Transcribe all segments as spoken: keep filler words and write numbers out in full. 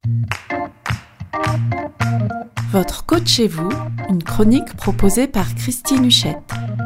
Votre coach chez vous, une chronique proposée par Christine Huchette.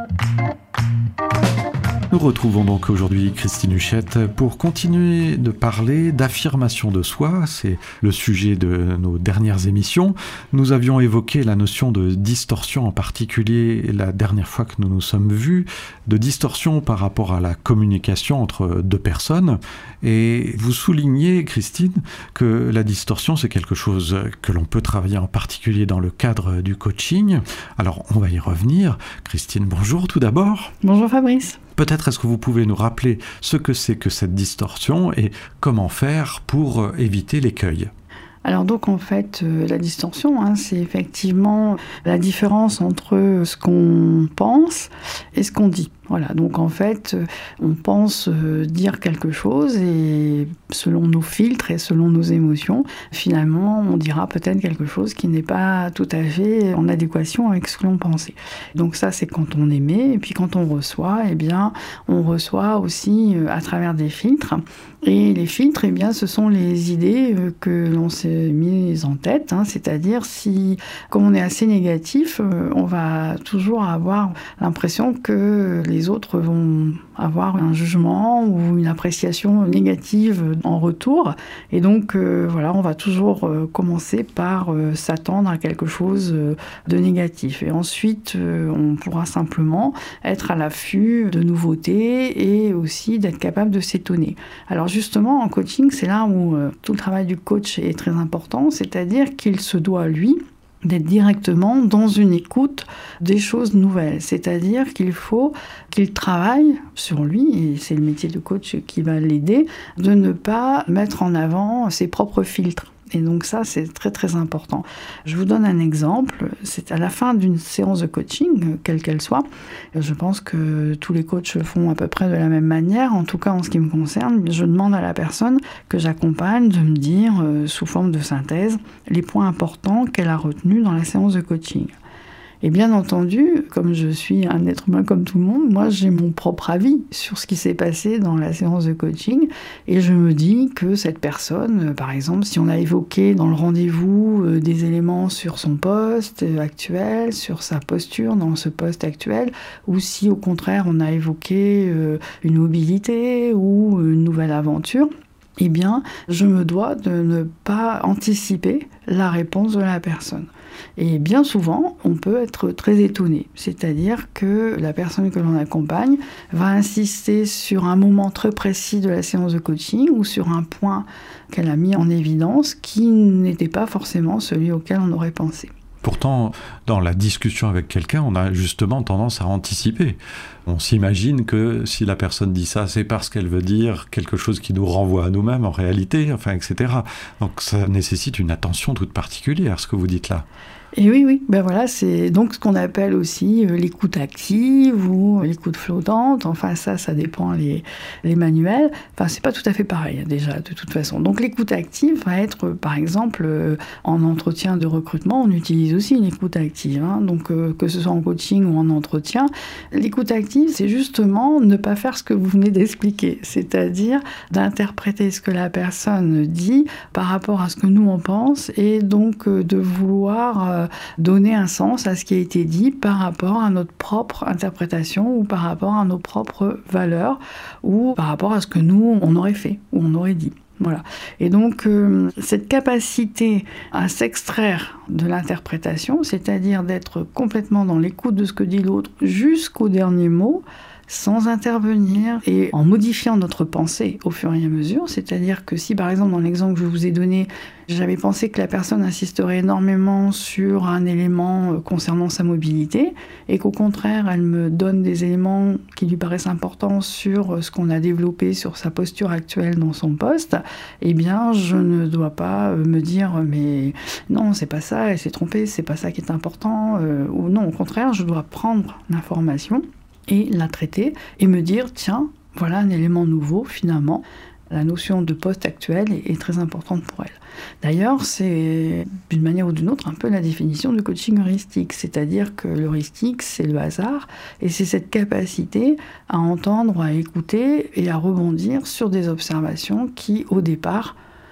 Nous retrouvons donc aujourd'hui Christine Huchette pour continuer de parler d'affirmation de soi. C'est le sujet de nos dernières émissions. Nous avions évoqué la notion de distorsion, en particulier la dernière fois que nous nous sommes vus, de distorsion par rapport à la communication entre deux personnes. Et vous soulignez, Christine, que la distorsion, c'est quelque chose que l'on peut travailler en particulier dans le cadre du coaching. Alors, on va y revenir. Christine, bonjour tout d'abord. Bonjour Fabrice. Peut-être est-ce que vous pouvez nous rappeler ce que c'est que cette distorsion et comment faire pour éviter l'écueil ? Alors donc en fait, euh, la distorsion, hein, c'est effectivement la différence entre ce qu'on pense et ce qu'on dit. Voilà, donc en fait, on pense dire quelque chose et selon nos filtres et selon nos émotions, finalement, on dira peut-être quelque chose qui n'est pas tout à fait en adéquation avec ce que l'on pensait. Donc ça, c'est quand on émet, et puis quand on reçoit, eh bien, on reçoit aussi à travers des filtres. Et les filtres, eh bien, ce sont les idées que l'on s'est mises en tête, hein, c'est-à-dire si, comme on est assez négatif, on va toujours avoir l'impression que les Les autres vont avoir un jugement ou une appréciation négative en retour. Et donc, euh, voilà, on va toujours euh, commencer par euh, s'attendre à quelque chose euh, de négatif. Et ensuite, euh, on pourra simplement être à l'affût de nouveautés et aussi d'être capable de s'étonner. Alors justement, en coaching, c'est là où euh, tout le travail du coach est très important, c'est-à-dire qu'il se doit, lui, d'être directement dans une écoute des choses nouvelles. C'est-à-dire qu'il faut qu'il travaille sur lui, et c'est le métier de coach qui va l'aider, de ne pas mettre en avant ses propres filtres. Et donc ça, c'est très très important. Je vous donne un exemple. C'est à la fin d'une séance de coaching, quelle qu'elle soit. Je pense que tous les coachs font à peu près de la même manière. En tout cas, en ce qui me concerne, je demande à la personne que j'accompagne de me dire, euh, sous forme de synthèse, les points importants qu'elle a retenus dans la séance de coaching. Et bien entendu, comme je suis un être humain comme tout le monde, moi j'ai mon propre avis sur ce qui s'est passé dans la séance de coaching et je me dis que cette personne, par exemple, si on a évoqué dans le rendez-vous euh, des éléments sur son poste actuel, sur sa posture dans ce poste actuel, ou si au contraire on a évoqué euh, une mobilité ou une nouvelle aventure, eh bien je me dois de ne pas anticiper la réponse de la personne. Et bien souvent, on peut être très étonné. C'est-à-dire que la personne que l'on accompagne va insister sur un moment très précis de la séance de coaching ou sur un point qu'elle a mis en évidence qui n'était pas forcément celui auquel on aurait pensé. Pourtant, dans la discussion avec quelqu'un, on a justement tendance à anticiper. On s'imagine que si la personne dit ça, c'est parce qu'elle veut dire quelque chose qui nous renvoie à nous-mêmes en réalité, enfin, et cetera. Donc ça nécessite une attention toute particulière, ce que vous dites là. Et oui, oui, ben voilà, c'est donc ce qu'on appelle aussi euh, l'écoute active ou l'écoute flottante. Enfin, ça, ça dépend les, les manuels. Enfin, c'est pas tout à fait pareil, déjà, de toute façon. Donc, l'écoute active va être, par exemple, euh, en entretien de recrutement, on utilise aussi une écoute active. Hein, donc, euh, que ce soit en coaching ou en entretien, l'écoute active, c'est justement ne pas faire ce que vous venez d'expliquer. C'est-à-dire d'interpréter ce que la personne dit par rapport à ce que nous, on pense et donc euh, de vouloir... Euh, donner un sens à ce qui a été dit par rapport à notre propre interprétation ou par rapport à nos propres valeurs ou par rapport à ce que nous, on aurait fait ou on aurait dit. Voilà. Et donc, euh, cette capacité à s'extraire de l'interprétation, c'est-à-dire d'être complètement dans l'écoute de ce que dit l'autre jusqu'au dernier mot, sans intervenir et en modifiant notre pensée au fur et à mesure. C'est-à-dire que si, par exemple, dans l'exemple que je vous ai donné, j'avais pensé que la personne insisterait énormément sur un élément concernant sa mobilité et qu'au contraire, elle me donne des éléments qui lui paraissent importants sur ce qu'on a développé sur sa posture actuelle dans son poste, eh bien, je ne dois pas me dire « mais non, c'est pas ça, elle s'est trompée, c'est pas ça qui est important euh, » ou non, au contraire, je dois prendre l'information et la traiter et me dire, tiens, voilà un élément nouveau finalement. La notion de poste actuel est, est très importante pour elle. D'ailleurs, c'est d'une manière ou d'une autre un peu la définition du coaching heuristique, c'est-à-dire que l'heuristique, c'est le hasard, et c'est cette capacité à entendre, à écouter et à rebondir sur des observations qui, au départ,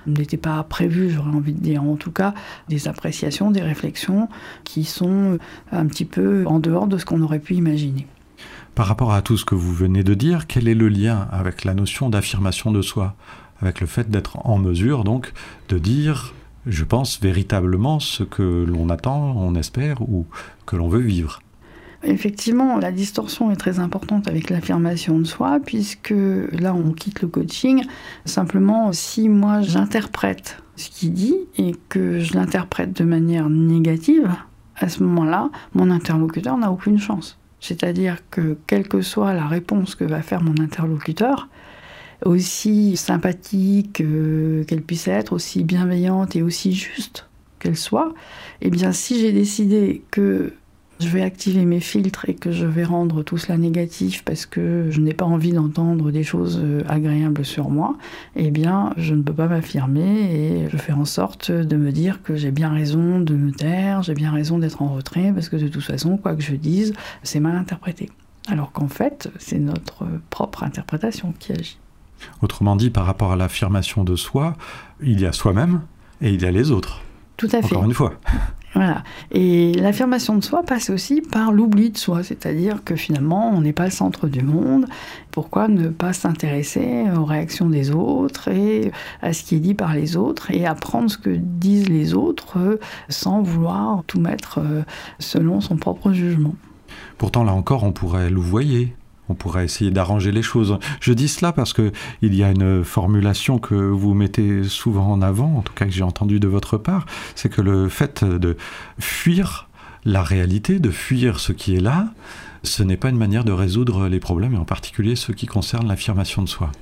n'étaient pas prévues, j'aurais envie de dire. En tout cas, des appréciations, des réflexions qui sont un petit peu en dehors de ce qu'on aurait pu imaginer. Par rapport à tout ce que vous venez de dire, quel est le lien avec la notion d'affirmation de soi ? Avec le fait d'être en mesure, donc, de dire, je pense, véritablement ce que l'on attend, on espère, ou que l'on veut vivre. Effectivement, la distorsion est très importante avec l'affirmation de soi, puisque là, on quitte le coaching. Simplement, si moi, j'interprète ce qu'il dit et que je l'interprète de manière négative, à ce moment-là, mon interlocuteur n'a aucune chance. C'est-à-dire que, quelle que soit la réponse que va faire mon interlocuteur, aussi sympathique euh, qu'elle puisse être, aussi bienveillante et aussi juste qu'elle soit, eh bien, si j'ai décidé que je vais activer mes filtres et que je vais rendre tout cela négatif parce que je n'ai pas envie d'entendre des choses agréables sur moi, eh bien, je ne peux pas m'affirmer et je fais en sorte de me dire que j'ai bien raison de me taire, j'ai bien raison d'être en retrait parce que de toute façon, quoi que je dise, c'est mal interprété. Alors qu'en fait, c'est notre propre interprétation qui agit. Autrement dit, par rapport à l'affirmation de soi, il y a soi-même et il y a les autres. Tout à fait. Encore une fois. Voilà. Et l'affirmation de soi passe aussi par l'oubli de soi, c'est-à-dire que finalement, on n'est pas le centre du monde. Pourquoi ne pas s'intéresser aux réactions des autres et à ce qui est dit par les autres et apprendre ce que disent les autres sans vouloir tout mettre selon son propre jugement. Pourtant, là encore, on pourrait louvoyer. On pourrait essayer d'arranger les choses. Je dis cela parce qu'il y a une formulation que vous mettez souvent en avant, en tout cas que j'ai entendue de votre part, c'est que le fait de fuir la réalité, de fuir ce qui est là, ce n'est pas une manière de résoudre les problèmes, et en particulier ceux qui concernent l'affirmation de soi.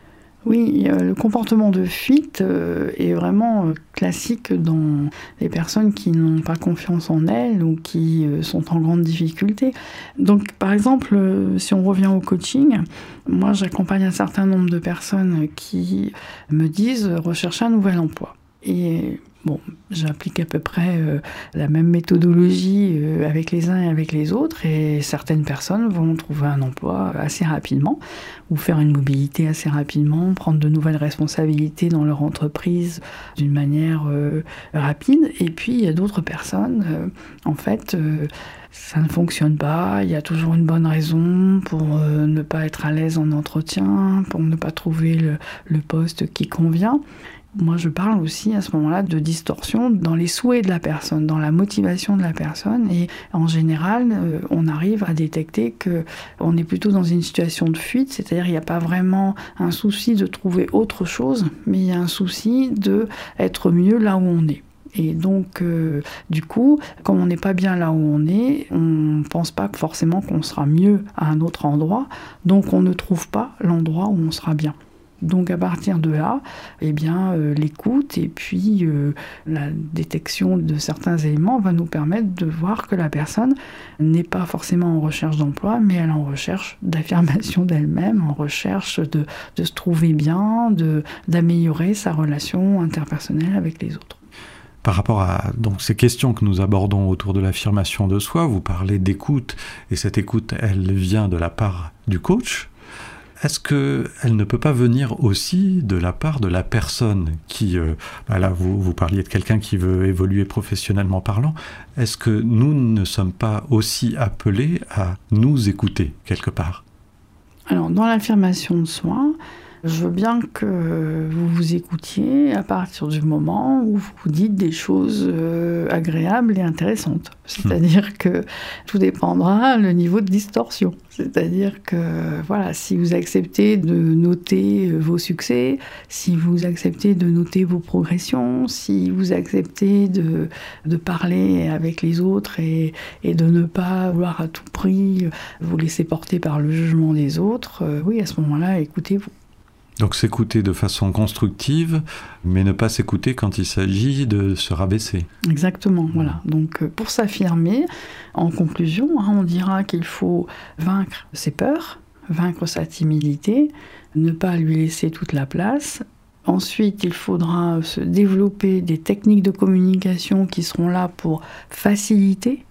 Oui, euh, le comportement de fuite euh, est vraiment euh, classique dans les personnes qui n'ont pas confiance en elles ou qui euh, sont en grande difficulté. Donc, par exemple, euh, si on revient au coaching, moi j'accompagne un certain nombre de personnes qui me disent rechercher un nouvel emploi. Et bon, j'applique à peu près euh, la même méthodologie euh, avec les uns et avec les autres, et certaines personnes vont trouver un emploi assez rapidement, ou faire une mobilité assez rapidement, prendre de nouvelles responsabilités dans leur entreprise d'une manière euh, rapide, et puis il y a d'autres personnes, euh, en fait, euh, ça ne fonctionne pas, il y a toujours une bonne raison pour euh, ne pas être à l'aise en entretien, pour ne pas trouver le, le poste qui convient. Moi, je parle aussi à ce moment-là de distorsion dans les souhaits de la personne, dans la motivation de la personne. Et en général, euh, on arrive à détecter qu'on est plutôt dans une situation de fuite, c'est-à-dire qu'il n'y a pas vraiment un souci de trouver autre chose, mais il y a un souci d'être mieux là où on est. Et donc, euh, du coup, comme on n'est pas bien là où on est, on ne pense pas forcément qu'on sera mieux à un autre endroit, donc on ne trouve pas l'endroit où on sera bien. Donc à partir de là, eh bien, euh, l'écoute et puis euh, la détection de certains éléments va nous permettre de voir que la personne n'est pas forcément en recherche d'emploi, mais elle est en recherche d'affirmation d'elle-même, en recherche de, de se trouver bien, de, d'améliorer sa relation interpersonnelle avec les autres. Par rapport à donc, ces questions que nous abordons autour de l'affirmation de soi, vous parlez d'écoute, et cette écoute, elle vient de la part du coach. Est-ce qu'elle ne peut pas venir aussi de la part de la personne qui, euh, bah là vous, vous parliez de quelqu'un qui veut évoluer professionnellement parlant, est-ce que nous ne sommes pas aussi appelés à nous écouter quelque part ? Alors dans l'affirmation de soi, je veux bien que vous vous écoutiez à partir du moment où vous dites des choses euh, agréables et intéressantes. C'est-à-dire mmh. que tout dépendra le niveau de distorsion. C'est-à-dire que voilà, si vous acceptez de noter vos succès, si vous acceptez de noter vos progressions, si vous acceptez de, de parler avec les autres et, et de ne pas vouloir à tout prix vous laisser porter par le jugement des autres, euh, oui, à ce moment-là, écoutez-vous. Donc s'écouter de façon constructive, mais ne pas s'écouter quand il s'agit de se rabaisser. Exactement, voilà. Donc pour s'affirmer, en conclusion, hein, on dira qu'il faut vaincre ses peurs, vaincre sa timidité, ne pas lui laisser toute la place. Ensuite, il faudra se développer des techniques de communication qui seront là pour faciliter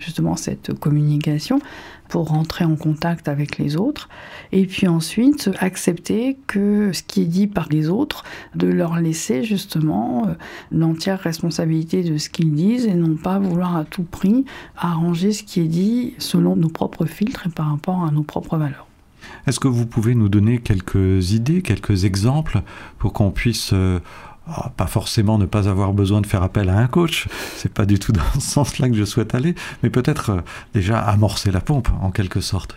justement cette communication pour rentrer en contact avec les autres. Et puis ensuite, accepter que ce qui est dit par les autres, de leur laisser justement l'entière responsabilité de ce qu'ils disent et non pas vouloir à tout prix arranger ce qui est dit selon nos propres filtres et par rapport à nos propres valeurs. Est-ce que vous pouvez nous donner quelques idées, quelques exemples pour qu'on puisse... Euh Oh, pas forcément ne pas avoir besoin de faire appel à un coach, c'est pas du tout dans ce sens-là que je souhaite aller, mais peut-être euh, déjà amorcer la pompe en quelque sorte.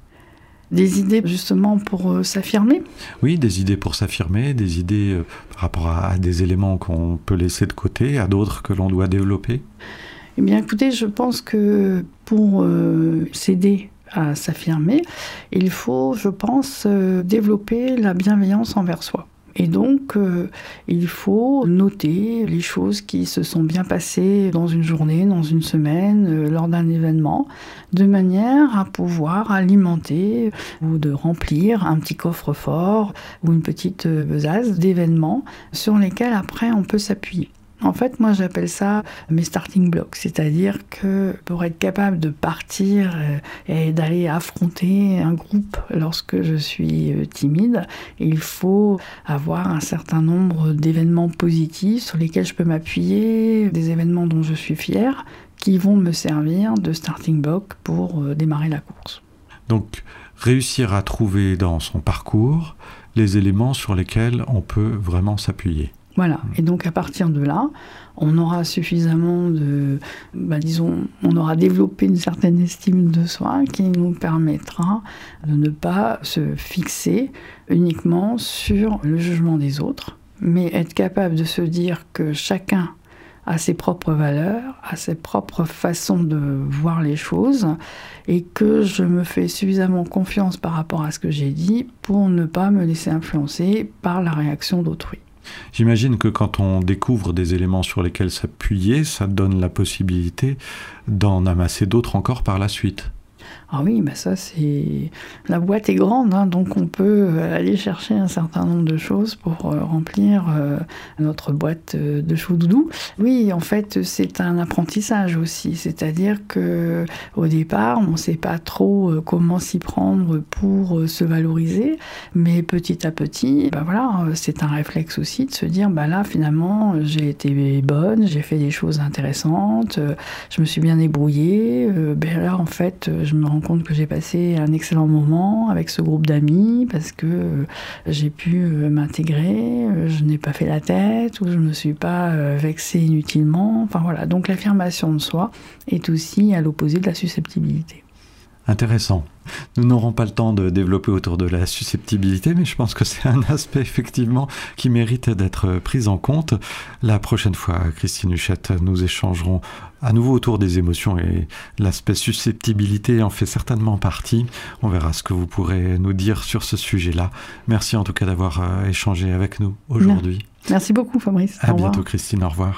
Des idées justement pour euh, s'affirmer ? Oui, des idées pour s'affirmer, des idées euh, par rapport à, à des éléments qu'on peut laisser de côté, à d'autres que l'on doit développer. Eh bien écoutez, je pense que pour euh, s'aider à s'affirmer, il faut, je pense, euh, développer la bienveillance envers soi. Et donc, euh, il faut noter les choses qui se sont bien passées dans une journée, dans une semaine, euh, lors d'un événement, de manière à pouvoir alimenter ou de remplir un petit coffre-fort ou une petite besace d'événements sur lesquels après on peut s'appuyer. En fait, moi, j'appelle ça mes starting blocks, c'est-à-dire que pour être capable de partir et d'aller affronter un groupe lorsque je suis timide, il faut avoir un certain nombre d'événements positifs sur lesquels je peux m'appuyer, des événements dont je suis fière, qui vont me servir de starting block pour démarrer la course. Donc, réussir à trouver dans son parcours les éléments sur lesquels on peut vraiment s'appuyer. Voilà, et donc à partir de là, on aura suffisamment de, bah disons, on aura développé une certaine estime de soi qui nous permettra de ne pas se fixer uniquement sur le jugement des autres, mais être capable de se dire que chacun a ses propres valeurs, a ses propres façons de voir les choses, et que je me fais suffisamment confiance par rapport à ce que j'ai dit pour ne pas me laisser influencer par la réaction d'autrui. J'imagine que quand on découvre des éléments sur lesquels s'appuyer, ça donne la possibilité d'en amasser d'autres encore par la suite. Ah oui, bah ça c'est... La boîte est grande, hein, donc on peut aller chercher un certain nombre de choses pour euh, remplir euh, notre boîte euh, de choudoudou. Oui, en fait, c'est un apprentissage aussi, c'est-à-dire que au départ, on ne sait pas trop euh, comment s'y prendre pour euh, se valoriser, mais petit à petit, bah voilà, c'est un réflexe aussi de se dire, bah là, finalement, j'ai été bonne, j'ai fait des choses intéressantes, euh, je me suis bien débrouillée, euh, ben là, en fait, je me rends compte que j'ai passé un excellent moment avec ce groupe d'amis parce que euh, j'ai pu euh, m'intégrer, euh, je n'ai pas fait la tête ou je ne me suis pas euh, vexée inutilement. Enfin voilà, donc l'affirmation de soi est aussi à l'opposé de la susceptibilité. Intéressant. Nous n'aurons pas le temps de développer autour de la susceptibilité, mais je pense que c'est un aspect effectivement qui mérite d'être pris en compte. La prochaine fois, Christine Huchette, nous échangerons à nouveau autour des émotions et l'aspect susceptibilité en fait certainement partie. On verra ce que vous pourrez nous dire sur ce sujet-là. Merci en tout cas d'avoir euh, échangé avec nous aujourd'hui. Merci beaucoup Fabrice. À bientôt Christine, au revoir.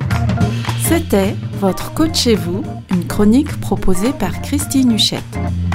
C'était Votre Coach chez vous, une chronique proposée par Christine Huchette.